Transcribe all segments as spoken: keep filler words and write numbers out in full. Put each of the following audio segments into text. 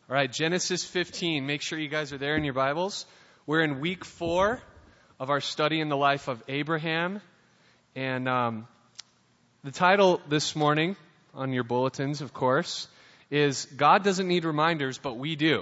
All right, Genesis fifteen. Make sure you guys are there in your Bibles. We're in week four of our study in the life of Abraham. And um, the title this morning, on your bulletins, of course, is God Doesn't Need Reminders, But We Do.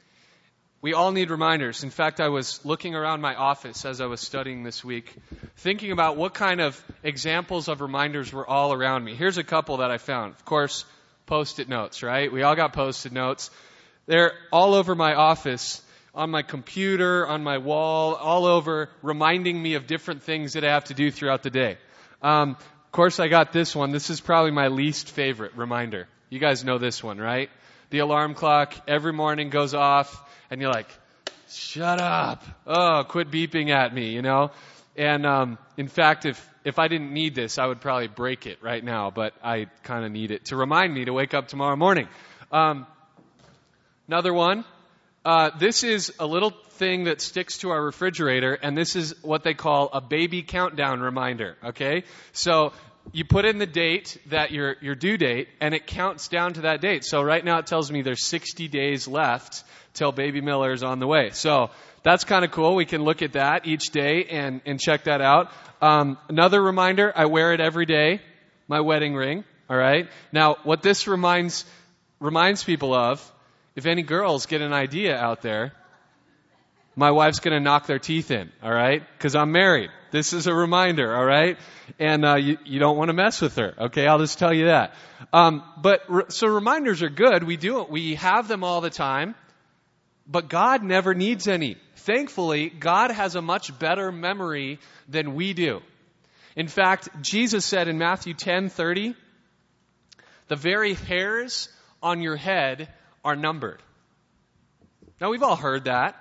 We all need reminders. In fact, I was looking around my office as I was studying this week, thinking about what kind of examples of reminders were all around me. Here's a couple that I found. Of course, Post-it notes, right? We all got Post-it notes. They're all over my office, on my computer, on my wall, all over, reminding me of different things that I have to do throughout the day. Um, of course, I got this one. This is probably my least favorite reminder. You guys know this one, right? The alarm clock every morning goes off, and you're like, shut up. Oh, quit beeping at me, you know? And um, in fact, if, if I didn't need this, I would probably break it right now, but I kind of need it to remind me to wake up tomorrow morning. Um, Another one. Uh, this is a little thing that sticks to our refrigerator, and this is what they call a baby countdown reminder, okay? So you put in the date, that your your due date, and it counts down to that date. So right now it tells me there's sixty days left till baby Miller is on the way. So that's kind of cool. We can look at that each day and, and check that out. Um, another reminder, I wear it every day, my wedding ring, all right? Now, what this reminds reminds people of, if any girls get an idea out there, my wife's going to knock their teeth in, all right? Because I'm married. This is a reminder, all right? And uh, you, you don't want to mess with her, okay? I'll just tell you that. Um, but re- so reminders are good. We do it. We have them all the time. But God never needs any. Thankfully, God has a much better memory than we do. In fact, Jesus said in Matthew ten thirty, the very hairs on your head are numbered. Now, we've all heard that,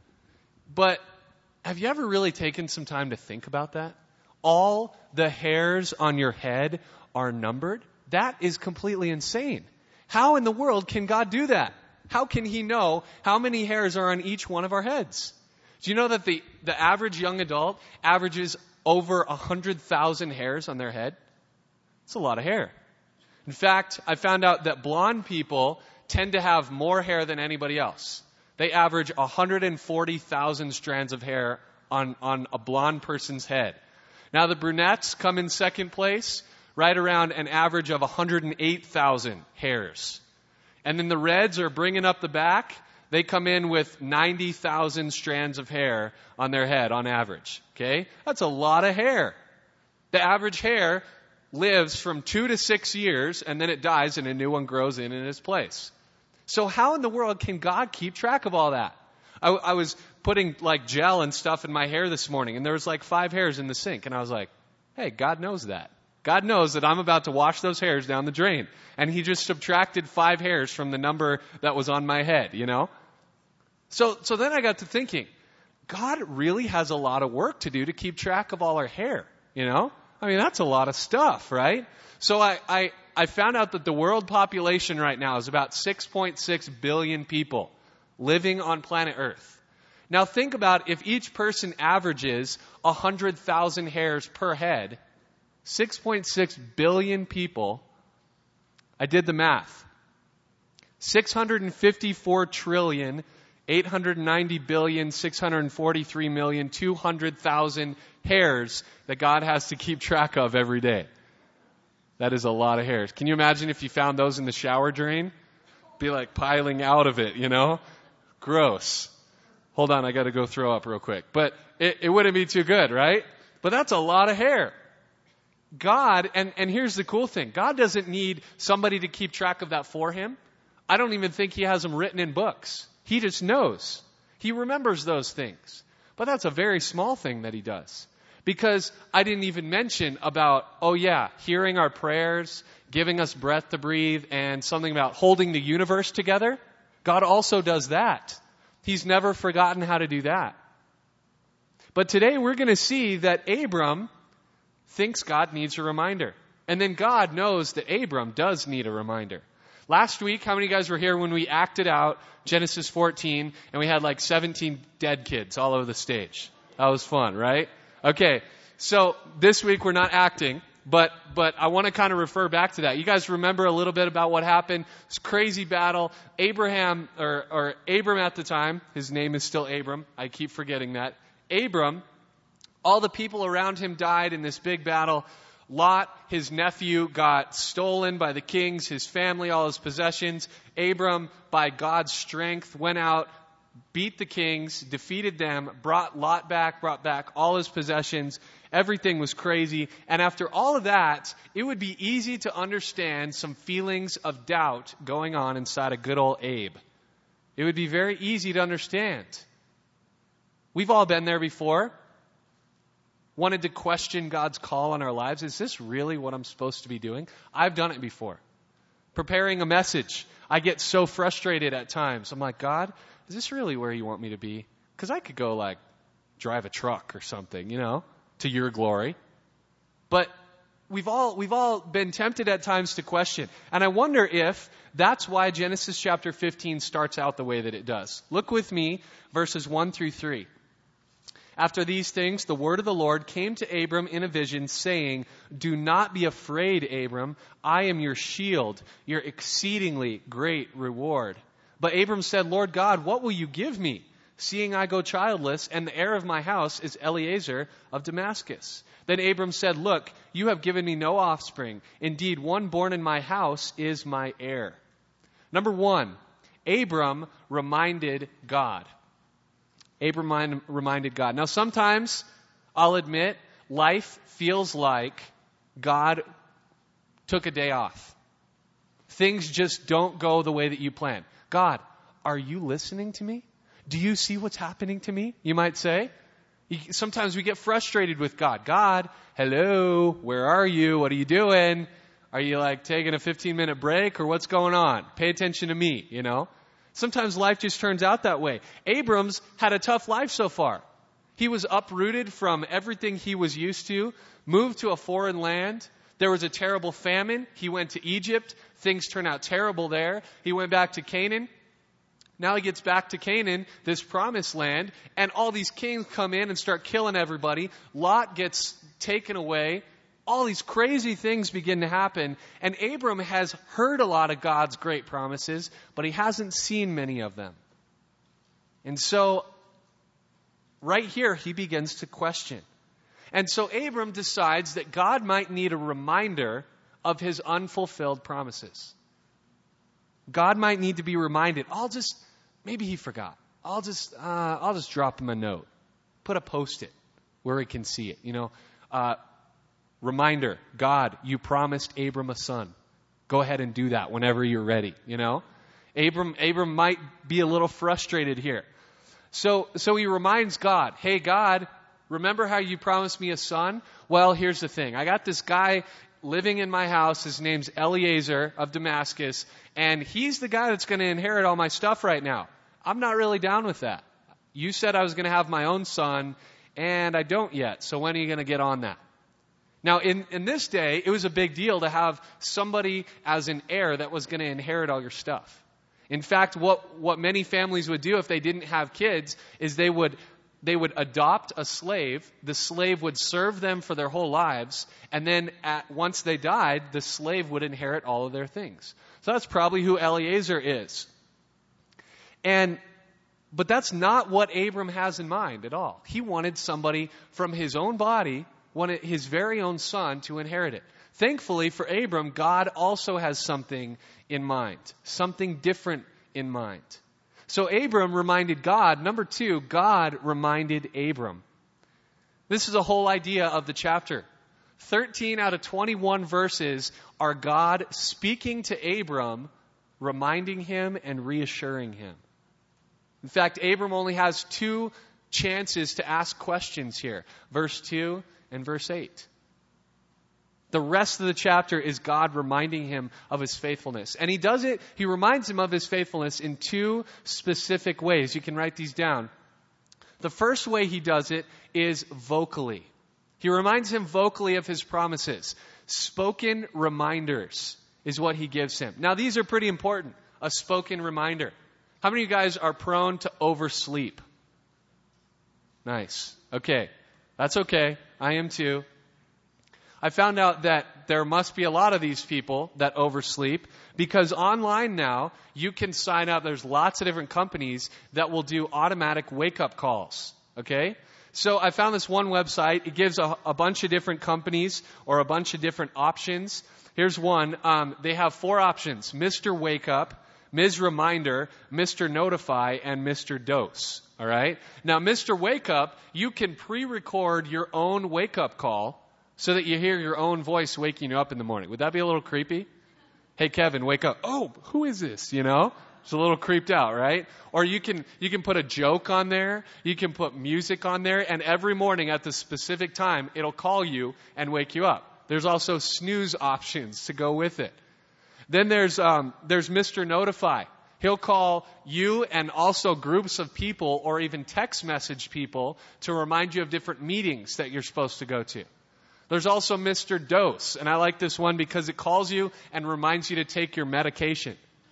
but have you ever really taken some time to think about that? All the hairs on your head are numbered? That is completely insane. How in the world can God do that? How can He know how many hairs are on each one of our heads? Do you know that the, the average young adult averages over one hundred thousand hairs on their head? That's a lot of hair. In fact, I found out that blonde people tend to have more hair than anybody else. They average one hundred forty thousand strands of hair on, on a blonde person's head. Now the brunettes come in second place, right around an average of one hundred eight thousand hairs. And then the reds are bringing up the back. They come in with ninety thousand strands of hair on their head on average. Okay? That's a lot of hair. The average hair lives from two to six years, and then it dies and a new one grows in in its place. So how in the world can God keep track of all that? I, I was putting like gel and stuff in my hair this morning, and there was like five hairs in the sink. And I was like, hey, God knows that. God knows that I'm about to wash those hairs down the drain. And He just subtracted five hairs from the number that was on my head, you know? So, so then I got to thinking, God really has a lot of work to do to keep track of all our hair, you know? I mean, that's a lot of stuff, right? So I, I, I found out that the world population right now is about six point six billion people living on planet Earth. Now think about if each person averages one hundred thousand hairs per head, six point six billion people, I did the math. six hundred fifty-four trillion, eight hundred ninety billion, six hundred forty-three million, two hundred thousand hairs that God has to keep track of every day. That is a lot of hairs. Can you imagine if you found those in the shower drain? Be like piling out of it, you know? Gross. Hold on, I got to go throw up real quick. But it, it wouldn't be too good, right? But that's a lot of hair. God, and, and here's the cool thing. God doesn't need somebody to keep track of that for Him. I don't even think He has them written in books. He just knows. He remembers those things. But that's a very small thing that He does. Because I didn't even mention about, oh yeah, hearing our prayers, giving us breath to breathe, and something about holding the universe together. God also does that. He's never forgotten how to do that. But today we're going to see that Abram thinks God needs a reminder. And then God knows that Abram does need a reminder. Last week, how many of you guys were here when we acted out Genesis fourteen and we had like seventeen dead kids all over the stage? That was fun, right? Okay, so this week we're not acting, But but I want to kind of refer back to that. You guys remember a little bit about what happened? This crazy battle. Abraham, or, or Abram at the time, his name is still Abram. I keep forgetting that. Abram, all the people around him died in this big battle. Lot, his nephew, got stolen by the kings, his family, all his possessions. Abram, by God's strength, went out, beat the kings, defeated them, brought Lot back, brought back all his possessions. Everything was crazy. And after all of that, it would be easy to understand some feelings of doubt going on inside a good old Abe. It would be very easy to understand. We've all been there before. Wanted to question God's call on our lives. Is this really what I'm supposed to be doing? I've done it before. Preparing a message. I get so frustrated at times. I'm like, God, is this really where you want me to be? Because I could go like drive a truck or something, you know, to your glory. But we've all we've all been tempted at times to question. And I wonder if that's why Genesis chapter fifteen starts out the way that it does. Look with me, verses one through three. After these things, the word of the Lord came to Abram in a vision, saying, "Do not be afraid, Abram. I am your shield, your exceedingly great reward." But Abram said, "Lord God, what will you give me, seeing I go childless, and the heir of my house is Eliezer of Damascus?" Then Abram said, "Look, you have given me no offspring. Indeed, one born in my house is my heir." Number one, Abram reminded God. Abram reminded God. Now, sometimes, I'll admit, life feels like God took a day off. Things just don't go the way that you plan. God, are you listening to me? Do you see what's happening to me? You might say. Sometimes we get frustrated with God. God, hello, where are you? What are you doing? Are you like taking a fifteen minute break or what's going on? Pay attention to me, you know? Sometimes life just turns out that way. Abram's had a tough life so far. He was uprooted from everything he was used to, moved to a foreign land. There was a terrible famine. He went to Egypt. Things turned out terrible there. He went back to Canaan. Now he gets back to Canaan, this promised land, and all these kings come in and start killing everybody. Lot gets taken away. All these crazy things begin to happen. And Abram has heard a lot of God's great promises, but he hasn't seen many of them. And so, right here, he begins to question. And so Abram decides that God might need a reminder of his unfulfilled promises. God might need to be reminded. I'll just, maybe he forgot. I'll just, uh, I'll just drop him a note. Put a post-it where he can see it. You know, uh, reminder, God, you promised Abram a son. Go ahead and do that whenever you're ready, you know? Abram, Abram might be a little frustrated here. So, so he reminds God, hey, God, remember how you promised me a son? Well, here's the thing. I got this guy living in my house. His name's Eliezer of Damascus, and he's the guy that's going to inherit all my stuff right now. I'm not really down with that. You said I was going to have my own son, and I don't yet. So when are you going to get on that? Now, in, in this day, it was a big deal to have somebody as an heir that was going to inherit all your stuff. In fact, what, what many families would do if they didn't have kids is they would they would adopt a slave. The slave would serve them for their whole lives. And then at, once they died, the slave would inherit all of their things. So that's probably who Eliezer is. And but that's not what Abram has in mind at all. He wanted somebody from his own body, wanted his very own son to inherit it. Thankfully for Abram, God also has something in mind, something different in mind. So Abram reminded God. Number two, God reminded Abram. This is the whole idea of the chapter. thirteen out of twenty-one verses are God speaking to Abram, reminding him and reassuring him. In fact, Abram only has two chances to ask questions here. Verse two and verse eight. The rest of the chapter is God reminding him of his faithfulness. And he does it, he reminds him of his faithfulness in two specific ways. You can write these down. The first way he does it is vocally. He reminds him vocally of his promises. Spoken reminders is what he gives him. Now, these are pretty important. A spoken reminder. How many of you guys are prone to oversleep? Nice. Okay. That's okay. I am too. I found out that there must be a lot of these people that oversleep because online now you can sign up. There's lots of different companies that will do automatic wake-up calls. Okay? So I found this one website. It gives a, a bunch of different companies or a bunch of different options. Here's one. Um, they have four options: Mister Wake Up, Miz Reminder, Mister Notify, and Mister Dose. All right? Now, Mister Wake Up, you can pre-record your own wake-up call so that you hear your own voice waking you up in the morning. Would that be a little creepy? Hey, Kevin, wake up. Oh, who is this? You know? It's a little creeped out, right? Or you can you can put a joke on there. You can put music on there. And every morning at the specific time, it'll call you and wake you up. There's also snooze options to go with it. Then there's um, there's Mister Notify. He'll call you and also groups of people or even text message people to remind you of different meetings that you're supposed to go to. There's also Mister Dose. And I like this one because it calls you and reminds you to take your medication.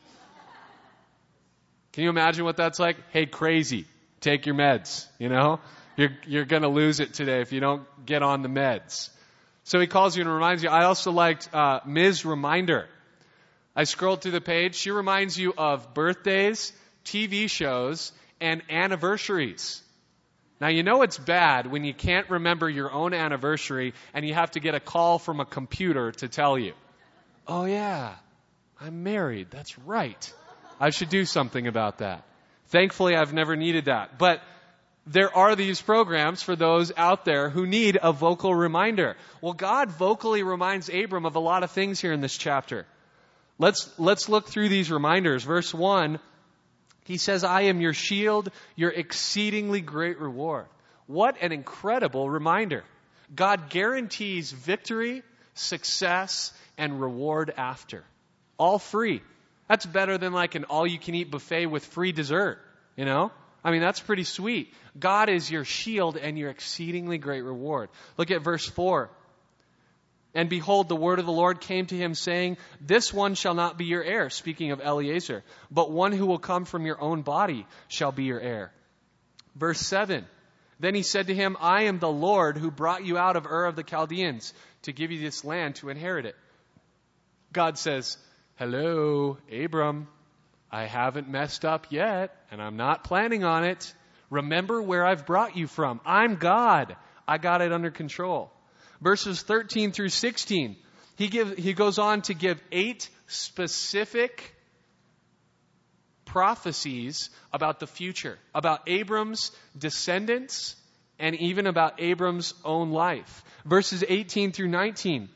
Can you imagine what that's like? Hey, crazy, take your meds, you know? You're, you're going to lose it today if you don't get on the meds. So he calls you and reminds you. I also liked uh, Miz Reminder. I scrolled through the page. She reminds you of birthdays, T V shows, and anniversaries. Now, you know it's bad when you can't remember your own anniversary and you have to get a call from a computer to tell you. Oh, yeah, I'm married. That's right. I should do something about that. Thankfully, I've never needed that. But there are these programs for those out there who need a vocal reminder. Well, God vocally reminds Abram of a lot of things here in this chapter. Let's, let's look through these reminders. Verse one, he says, I am your shield, your exceedingly great reward. What an incredible reminder. God guarantees victory, success, and reward after. All free. That's better than like an all-you-can-eat buffet with free dessert, you know? I mean, that's pretty sweet. God is your shield and your exceedingly great reward. Look at verse four. And behold, the word of the Lord came to him, saying, this one shall not be your heir, speaking of Eliezer, but one who will come from your own body shall be your heir. Verse seven. Then he said to him, I am the Lord who brought you out of Ur of the Chaldeans to give you this land to inherit it. God says, hello, Abram, I haven't messed up yet, and I'm not planning on it. Remember where I've brought you from. I'm God. I got it under control. Verses thirteen through sixteen, he give, he goes on to give eight specific prophecies about the future, about Abram's descendants, and even about Abram's own life. Verses eighteen through nineteen.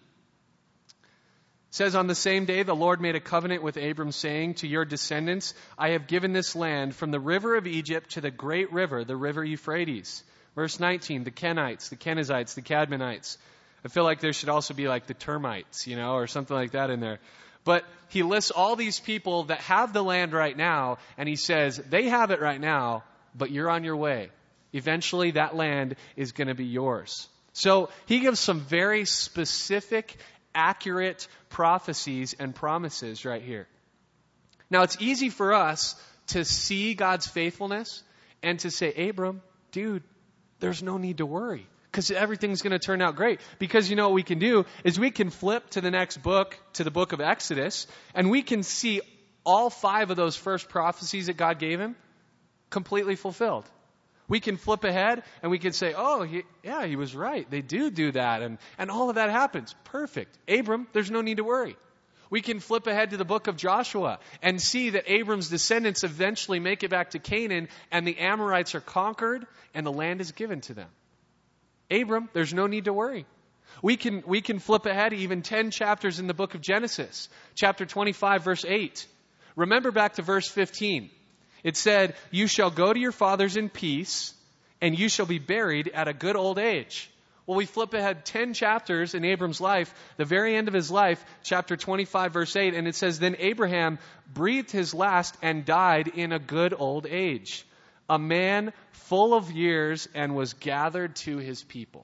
It says, on the same day, the Lord made a covenant with Abram, saying, to your descendants, I have given this land from the river of Egypt to the great river, the river Euphrates. Verse nineteen, the Kenites, the Kenizzites, the Cadmonites. I feel like there should also be like the termites, you know, or something like that in there. But he lists all these people that have the land right now, and he says, they have it right now, but you're on your way. Eventually, that land is going to be yours. So he gives some very specific, accurate prophecies and promises right here. Now, it's easy for us to see God's faithfulness and to say, Abram, dude, there's no need to worry because everything's going to turn out great. Because you know what we can do is we can flip to the next book, to the book of Exodus, and we can see all five of those first prophecies that God gave him completely fulfilled. We can flip ahead and we can say, oh, he, yeah, he was right. They do do that. And, and all of that happens. Perfect. Abram, there's no need to worry. We can flip ahead to the book of Joshua and see that Abram's descendants eventually make it back to Canaan and the Amorites are conquered and the land is given to them. Abram, there's no need to worry. We can, we can flip ahead even ten chapters in the book of Genesis, chapter twenty-five, verse eight. Remember back to verse fifteen. It said, you shall go to your fathers in peace, and you shall be buried at a good old age. Well, we flip ahead ten chapters in Abram's life, the very end of his life, chapter twenty-five, verse eight, and it says, then Abraham breathed his last and died in a good old age, a man full of years, and was gathered to his people.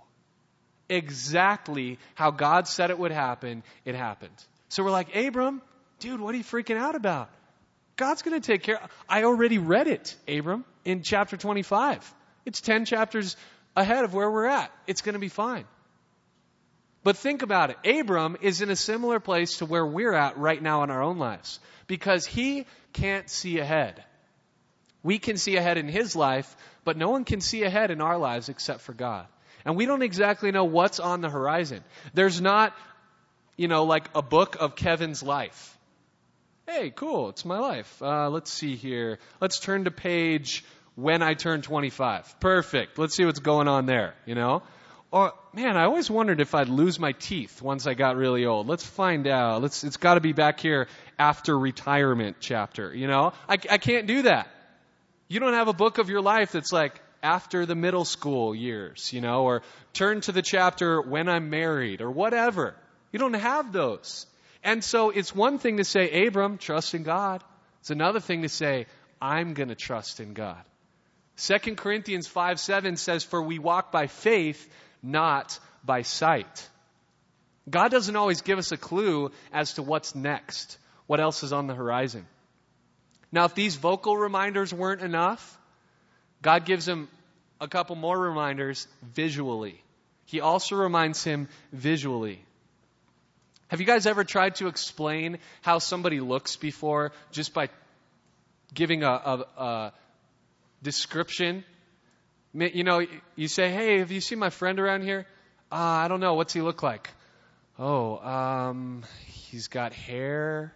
Exactly how God said it would happen, it happened. So we're like, Abram, dude, what are you freaking out about? God's going to take care. I already read it, Abram, in chapter twenty-five. It's ten chapters ahead of where we're at. It's going to be fine. But think about it. Abram is in a similar place to where we're at right now in our own lives because he can't see ahead. We can see ahead in his life, but no one can see ahead in our lives except for God. And we don't exactly know what's on the horizon. There's not, you know, like a book of Kevin's life. Hey, cool, it's my life. Uh, let's see here. Let's turn to page when I turn twenty-five. Perfect. Let's see what's going on there, you know? Or, man, I always wondered if I'd lose my teeth once I got really old. Let's find out. Let's. It's got to be back here after retirement chapter, you know? I, I can't do that. You don't have a book of your life that's like after the middle school years, you know, or turn to the chapter when I'm married or whatever. You don't have those. And so it's one thing to say, Abram, trust in God. It's another thing to say, I'm going to trust in God. Second Corinthians five seven says, for we walk by faith, not by sight. God doesn't always give us a clue as to what's next, what else is on the horizon. Now, if these vocal reminders weren't enough, God gives him a couple more reminders visually. He also reminds him visually. Have you guys ever tried to explain how somebody looks before just by giving a, a, a description? You know, you say, hey, have you seen my friend around here? Uh, I don't know. What's he look like? Oh, um, he's got hair.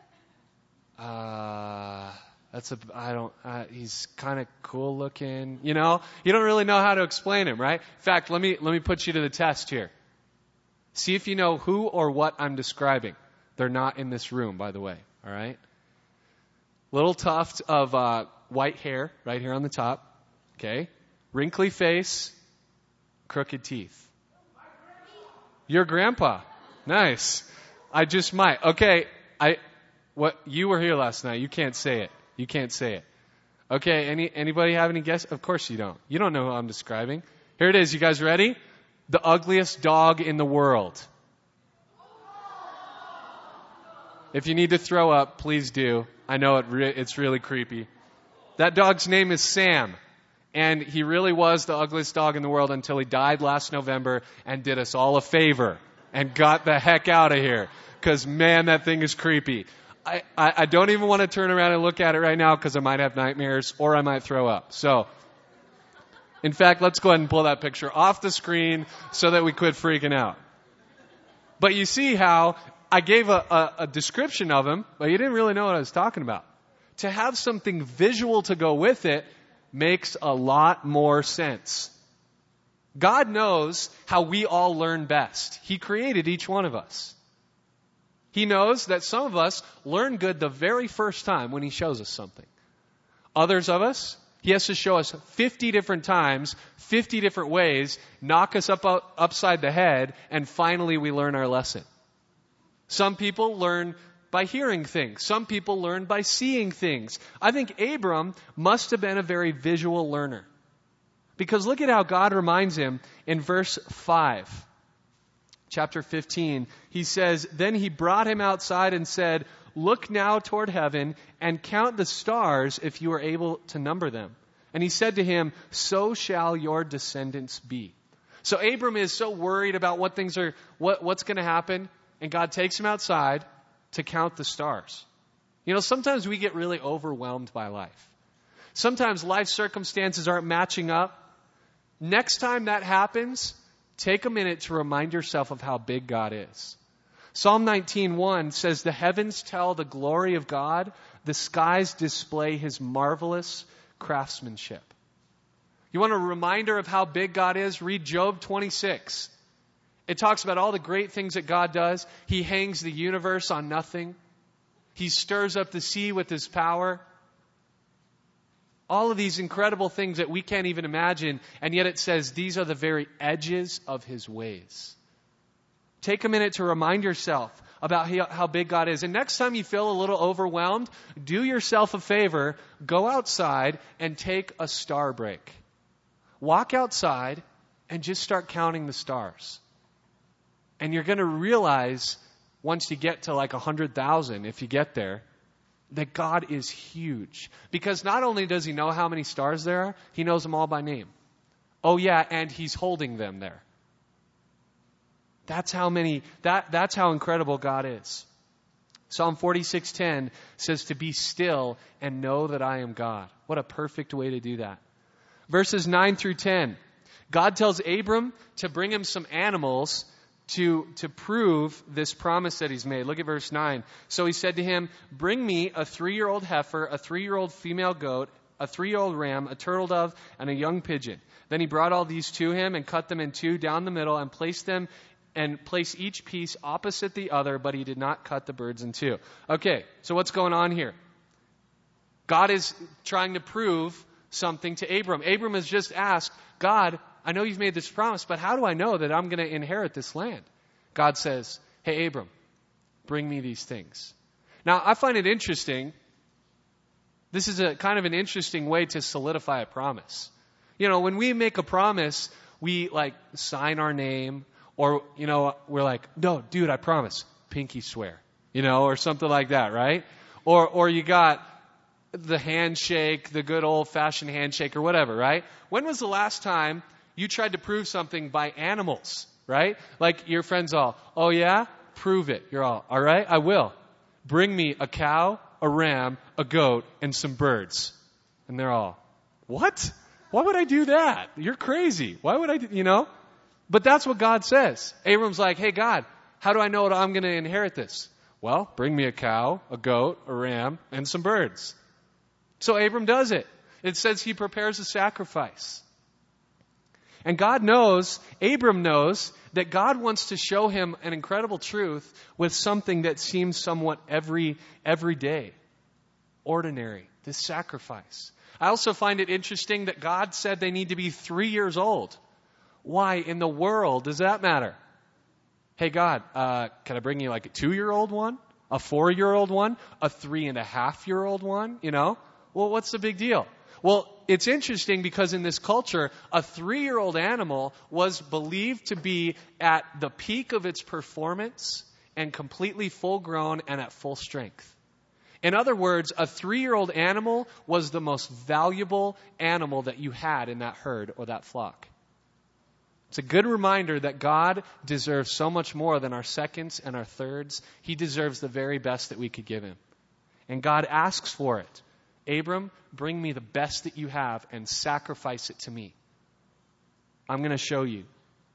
Uh, that's a, I don't, uh, he's kind of cool looking. You know, you don't really know how to explain him, right? In fact, let me, let me put you to the test here. See if you know who or what I'm describing. They're not in this room, by the way. All right. Little tuft of uh, white hair right here on the top. Okay. Wrinkly face, crooked teeth. Your grandpa. Nice. I just might. Okay. I. What you were here last night. You can't say it. You can't say it. Okay. Any anybody have any guess? Of course you don't. You don't know who I'm describing. Here it is. You guys ready? The ugliest dog in the world. If you need to throw up, please do. I know it re- it's really creepy. That dog's name is Sam. And he really was the ugliest dog in the world until he died last November and did us all a favor and got the heck out of here. Because, man, that thing is creepy. I, I, I don't even want to turn around and look at it right now because I might have nightmares or I might throw up. So, in fact, let's go ahead and pull that picture off the screen so that we quit freaking out. But you see how I gave a, a, a description of him, but you didn't really know what I was talking about. To have something visual to go with it makes a lot more sense. God knows how we all learn best. He created each one of us. He knows that some of us learn good the very first time when He shows us something. Others of us, He has to show us fifty different times, fifty different ways, knock us up, up upside the head, and finally we learn our lesson. Some people learn by hearing things. Some people learn by seeing things. I think Abram must have been a very visual learner. Because look at how God reminds him in verse five. Chapter fifteen, he says, then he brought him outside and said, look now toward heaven and count the stars if you are able to number them. And he said to him, so shall your descendants be. So Abram is so worried about what things are, what, what's going to happen. And God takes him outside to count the stars. You know, sometimes we get really overwhelmed by life. Sometimes life circumstances aren't matching up. Next time that happens, take a minute to remind yourself of how big God is. Psalm nineteen one says, the heavens tell the glory of God, the skies display His marvelous craftsmanship. You want a reminder of how big God is? Read Job twenty-six. It talks about all the great things that God does. He hangs the universe on nothing. He stirs up the sea with His power. All of these incredible things that we can't even imagine, and yet it says these are the very edges of His ways. Take a minute to remind yourself about how big God is. And next time you feel a little overwhelmed, do yourself a favor, go outside and take a star break. Walk outside and just start counting the stars. And you're going to realize once you get to like one hundred thousand, if you get there, that God is huge. Because not only does He know how many stars there are, He knows them all by name. Oh yeah, and He's holding them there. That's how many, that, that's how incredible God is. Psalm forty-six ten says to be still and know that I am God. What a perfect way to do that. Verses nine through ten. God tells Abram to bring him some animals to, to prove this promise that he's made. Look at verse nine. So he said to him, bring me a three-year-old heifer, a three-year-old female goat, a three-year-old ram, a turtle dove, and a young pigeon. Then he brought all these to him and cut them in two down the middle and placed them and place each piece opposite the other, but he did not cut the birds in two. Okay, so what's going on here? God is trying to prove something to Abram. Abram has just asked, God, I know you've made this promise, but how do I know that I'm going to inherit this land? God says, hey, Abram, bring me these things. Now, I find it interesting. This is a kind of an interesting way to solidify a promise. You know, when we make a promise, we like sign our name. Or, you know, we're like, no, dude, I promise. Pinky swear. You know, or something like that, right? Or or you got the handshake, the good old-fashioned handshake or whatever, right? When was the last time you tried to prove something by animals, right? Like your friends all, oh yeah? Prove it. You're all, all right, I will. Bring me a cow, a ram, a goat, and some birds. And they're all, what? Why would I do that? You're crazy. Why would I do, you know? But that's what God says. Abram's like, hey, God, how do I know that I'm going to inherit this? Well, bring me a cow, a goat, a ram, and some birds. So Abram does it. It says he prepares a sacrifice. And God knows, Abram knows, that God wants to show him an incredible truth with something that seems somewhat every, everyday, ordinary, this sacrifice. I also find it interesting that God said they need to be three years old. Why in the world does that matter? Hey, God, uh, can I bring you like a two-year-old one? A four-year-old one? A three-and-a-half-year-old one? You know? Well, what's the big deal? Well, it's interesting because in this culture, a three-year-old animal was believed to be at the peak of its performance and completely full-grown and at full strength. In other words, a three-year-old animal was the most valuable animal that you had in that herd or that flock. It's a good reminder that God deserves so much more than our seconds and our thirds. He deserves the very best that we could give him. And God asks for it. Abram, bring me the best that you have and sacrifice it to me. I'm going to show you.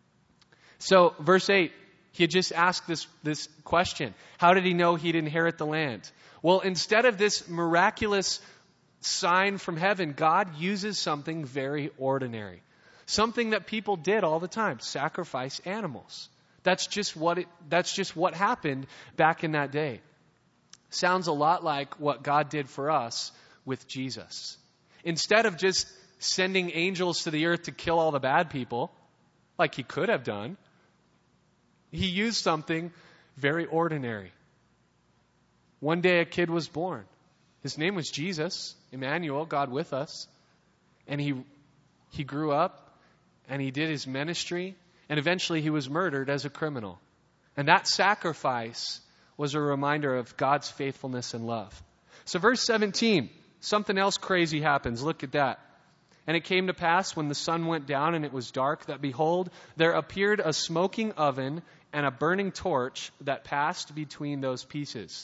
So, verse eight, he had just asked this, this question. How did he know he'd inherit the land? Well, instead of this miraculous sign from heaven, God uses something very ordinary. Something that people did all the time, sacrifice animals. That's just what it, that's just what happened back in that day. Sounds a lot like what God did for us with Jesus. Instead of just sending angels to the earth to kill all the bad people, like he could have done, he used something very ordinary. One day a kid was born. His name was Jesus, Emmanuel, God with us. And he he grew up. And he did his ministry, and eventually he was murdered as a criminal. And that sacrifice was a reminder of God's faithfulness and love. So verse seventeen, something else crazy happens. Look at that. And it came to pass when the sun went down and it was dark, that behold, there appeared a smoking oven and a burning torch that passed between those pieces.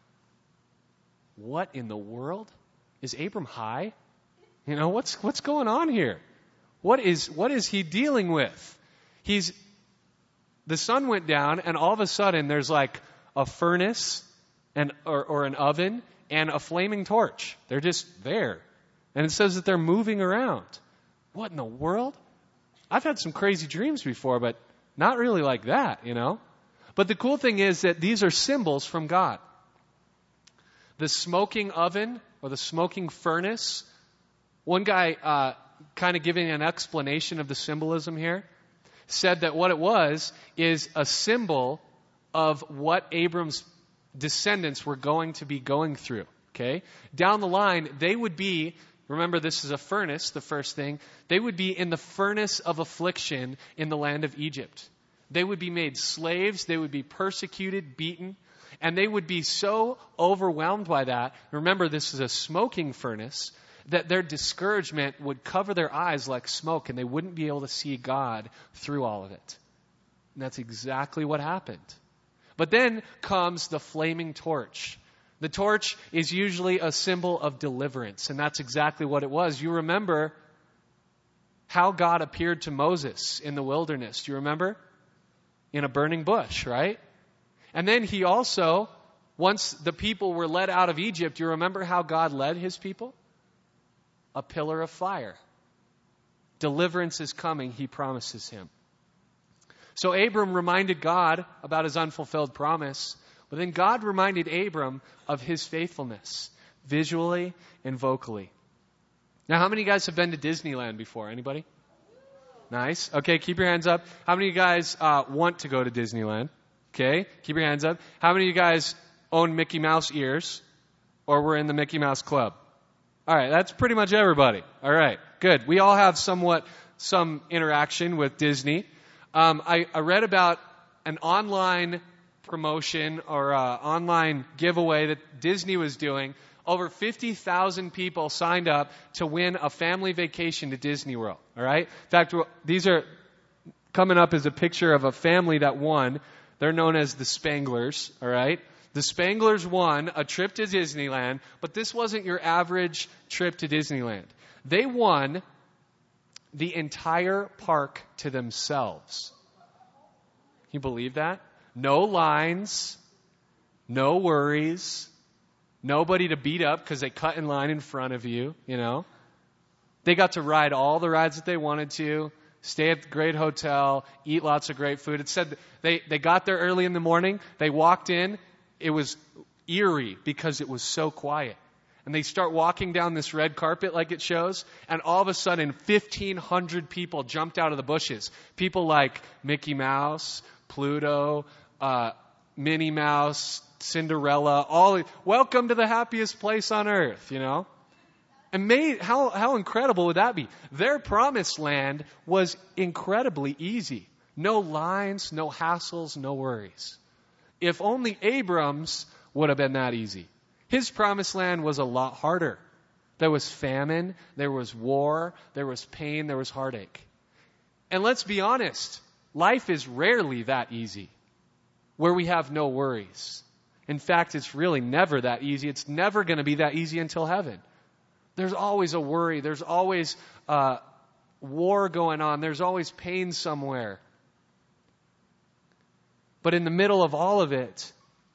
What in the world? Is Abram high? You know, what's what's going on here? What is what is he dealing with? He's the sun went down, and all of a sudden there's like a furnace and or, or an oven and a flaming torch. They're just there. And it says that they're moving around. What in the world? I've had some crazy dreams before, but not really like that, you know? But the cool thing is that these are symbols from God. The smoking oven or the smoking furnace. One guy uh kind of giving an explanation of the symbolism here, said that what it was is a symbol of what Abram's descendants were going to be going through. Okay? Down the line, they would be, remember this is a furnace, the first thing, they would be in the furnace of affliction in the land of Egypt. They would be made slaves, they would be persecuted, beaten, and they would be so overwhelmed by that. Remember, this is a smoking furnace, that their discouragement would cover their eyes like smoke and they wouldn't be able to see God through all of it. And that's exactly what happened. But then comes the flaming torch. The torch is usually a symbol of deliverance, and that's exactly what it was. You remember how God appeared to Moses in the wilderness. Do you remember? In a burning bush, right? And then he also, once the people were led out of Egypt, do you remember how God led his people? A pillar of fire. Deliverance is coming, he promises him. So Abram reminded God about his unfulfilled promise, but then God reminded Abram of his faithfulness, visually and vocally. Now, how many of you guys have been to Disneyland before? Anybody? Nice. Okay, keep your hands up. How many of you guys uh, want to go to Disneyland? Okay, keep your hands up. How many of you guys own Mickey Mouse ears or were in the Mickey Mouse Club? All right, that's pretty much everybody. All right, good. We all have somewhat some interaction with Disney. Um, I, I read about an online promotion or uh, online giveaway that Disney was doing. Over fifty thousand people signed up to win a family vacation to Disney World. All right. In fact, these are coming up as a picture of a family that won. They're known as the Spanglers. All right. The Spanglers won a trip to Disneyland, but this wasn't your average trip to Disneyland. They won the entire park to themselves. Can you believe that? No lines, no worries, nobody to beat up because they cut in line in front of you, you know. They got to ride all the rides that they wanted to, stay at the great hotel, eat lots of great food. It said they, they got there early in the morning, they walked in, it was eerie because it was so quiet. And they start walking down this red carpet like it shows, and all of a sudden fifteen hundred people jumped out of the bushes. People like Mickey Mouse, Pluto, uh, Minnie Mouse, Cinderella, all, welcome to the happiest place on earth, you know? And made, how, how incredible would that be? Their promised land was incredibly easy. No lines, no hassles, no worries. If only Abram's would have been that easy. His promised land was a lot harder. There was famine, there was war, there was pain, there was heartache. And let's be honest, life is rarely that easy, where we have no worries. In fact, it's really never that easy. It's never going to be that easy until heaven. There's always a worry. There's always uh, war going on. There's always pain somewhere. But in the middle of all of it,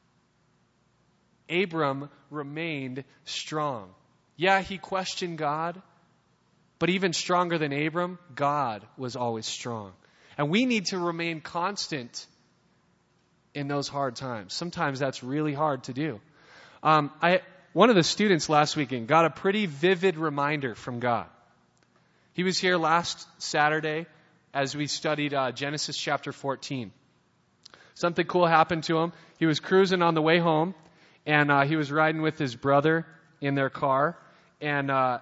Abram remained strong. Yeah, he questioned God, but even stronger than Abram, God was always strong. And we need to remain constant in those hard times. Sometimes that's really hard to do. Um, I one of the students last weekend got a pretty vivid reminder from God. He was here last Saturday as we studied uh, Genesis chapter fourteen. Something cool happened to him. He was cruising on the way home, and uh, he was riding with his brother in their car, and uh,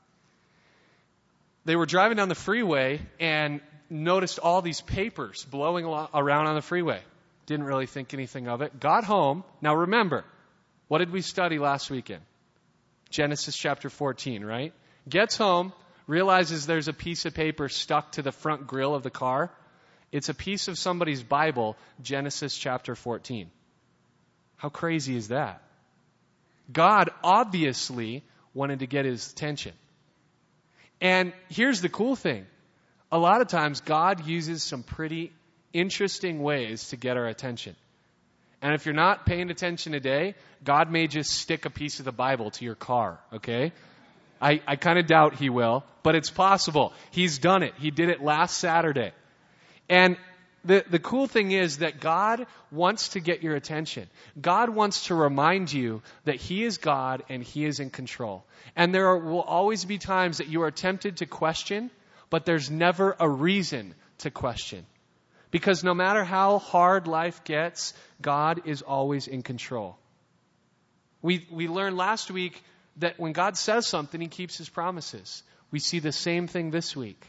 they were driving down the freeway and noticed all these papers blowing around on the freeway. Didn't really think anything of it. Got home. Now remember, what did we study last weekend? Genesis chapter fourteen, right? Gets home, realizes there's a piece of paper stuck to the front grill of the car. It's a piece of somebody's Bible, Genesis chapter fourteen. How crazy is that? God obviously wanted to get his attention. And here's the cool thing. A lot of times God uses some pretty interesting ways to get our attention. And if you're not paying attention today, God may just stick a piece of the Bible to your car, okay? I, I kind of doubt he will, but it's possible. He's done it. He did it last Saturday. And the, the cool thing is that God wants to get your attention. God wants to remind you that he is God and he is in control. And there are, will always be times that you are tempted to question, but there's never a reason to question. Because no matter how hard life gets, God is always in control. We we learned last week that when God says something, he keeps his promises. We see the same thing this week.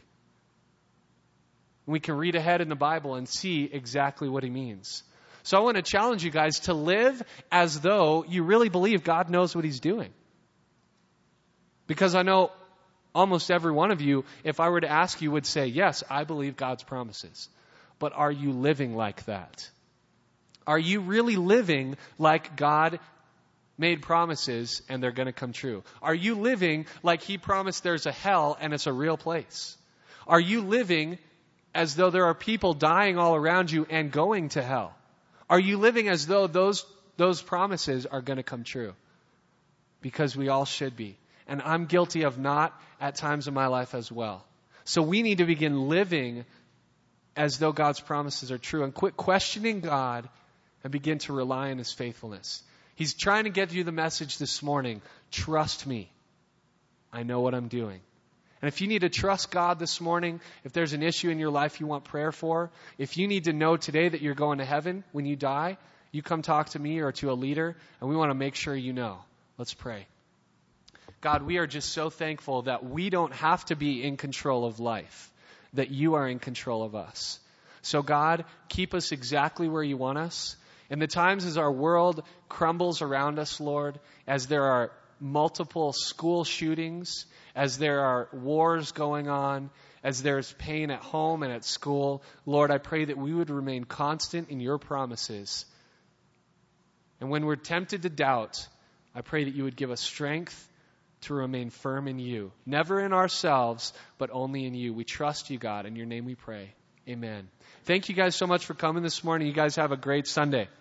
We can read ahead in the Bible and see exactly what he means. So I want to challenge you guys to live as though you really believe God knows what he's doing. Because I know almost every one of you, if I were to ask you, would say, yes, I believe God's promises. but are you living like that? Are you really living like God made promises and they're going to come true? Are you living like he promised there's a hell and it's a real place? Are you living as though there are people dying all around you and going to hell? Are you living as though those those promises are going to come true? Because we all should be. And I'm guilty of not at times in my life as well. So we need to begin living as though God's promises are true and quit questioning God and begin to rely on his faithfulness. He's trying to get you the message this morning. Trust me. I know what I'm doing. And if you need to trust God this morning, if there's an issue in your life you want prayer for, if you need to know today that you're going to heaven when you die, you come talk to me or to a leader, and we want to make sure you know. Let's pray. God, we are just so thankful that we don't have to be in control of life, that you are in control of us. So God, keep us exactly where you want us. In the times as our world crumbles around us, Lord, as there are multiple school shootings, as there are wars going on, as there's pain at home and at school, Lord, I pray that we would remain constant in your promises. And when we're tempted to doubt, I pray that you would give us strength to remain firm in you. Never in ourselves, but only in you. We trust you, God. In your name we pray. Amen. Thank you guys so much for coming this morning. You guys have a great Sunday.